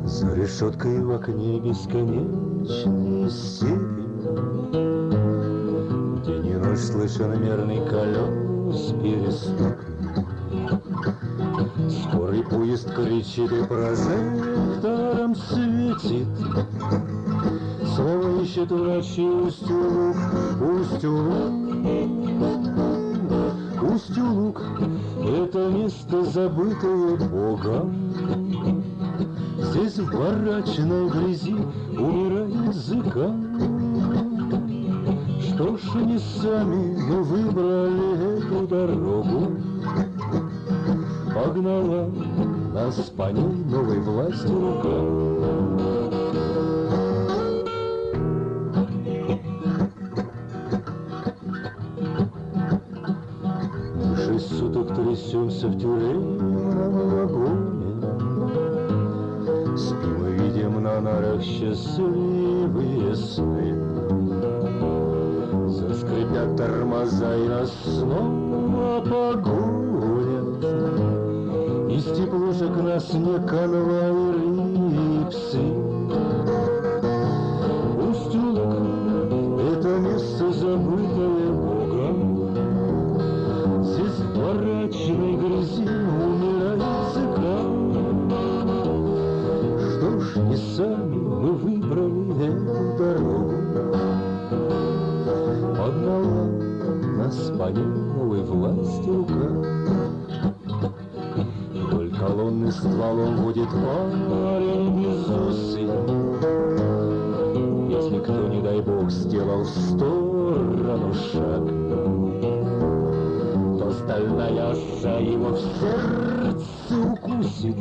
За решеткой в окне бесконечные степи, день и ночь слышен мерный колес перестук. Скорый поезд кричит и прожектором светит. Слово ищет врачи Устюг, Устюг, это место, забытое Богом. Здесь в барачной грязи умирает зыка. Что ж, не сами мы выбрали эту дорогу. Погнала нас по ней новой власти рука. Мы 6 суток трясемся в тюремном вагоне. Спим и видим на нарах счастливые сны. Заскрипят тормоза и нас снова погонят. Из теплушек нас не конвоиры и псы. Устюг, это место, забытое Богом. Здесь в барачной грязи умирает цыка. Что ж, не сами мы выбрали эту дорогу. Погнала нас по ней новой власти рука. Вдоль колонны стволом водит парень безусый. Если кто, не дай бог, сделал в сторону шаг, то стальная оса его в сердце укусит.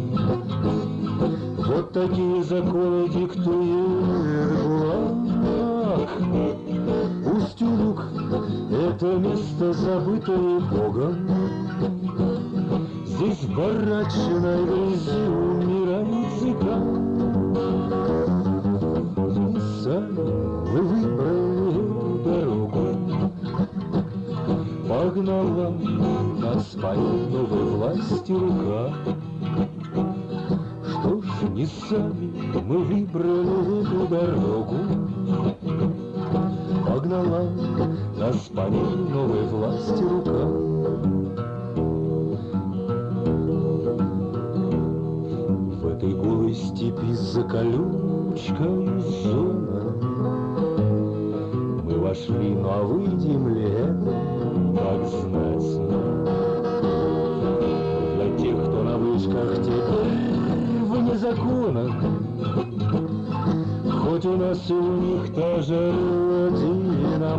Вот такие законы диктует ГУЛАГ. Устюг, это место, забытое Богом. Здесь в барачной грязи умирает зыка. Сами мы выбрали эту дорогу. Погнала нас по новой власти рука. Что ж, не сами мы выбрали эту дорогу. Погнала нас по новой власти рука. В этой голой степи за колючкой зона мы вошли, ну а выйдем ли это, как знать. Для тех, кто на вышках теперь вне закона, хоть у нас и у них та же родина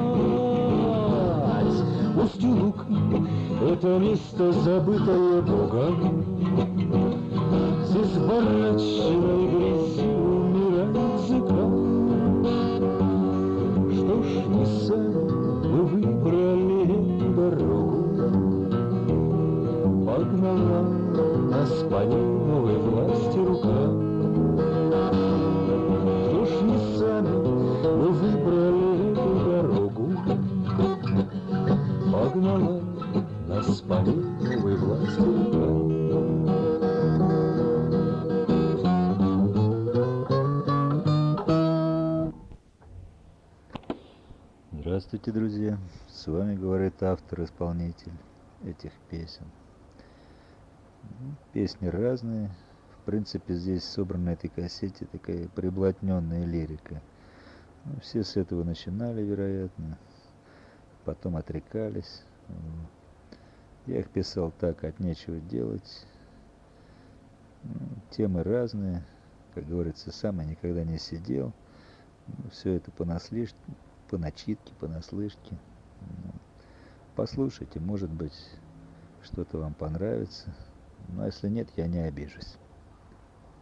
мать. Устюг, это место, забытое Богом. Здесь в барачной грязи умирает зыка. Что ж, не сами мы выбрали эту дорогу. Погнала нас по ней новой власти рука. Что ж, не сами мы выбрали эту дорогу. Погнала нас по ней новой власти рука. Здравствуйте, друзья! С вами говорит автор-исполнитель этих песен. Песни разные. В принципе, здесь собрана на этой кассете такая приблотненная лирика. Все с этого начинали, вероятно, потом отрекались. Я их писал так, от нечего делать. Темы разные. Как говорится, сам я никогда не сидел. Все это по начитке, понаслышке. Послушайте, может быть, что-то вам понравится. Но если нет, я не обижусь.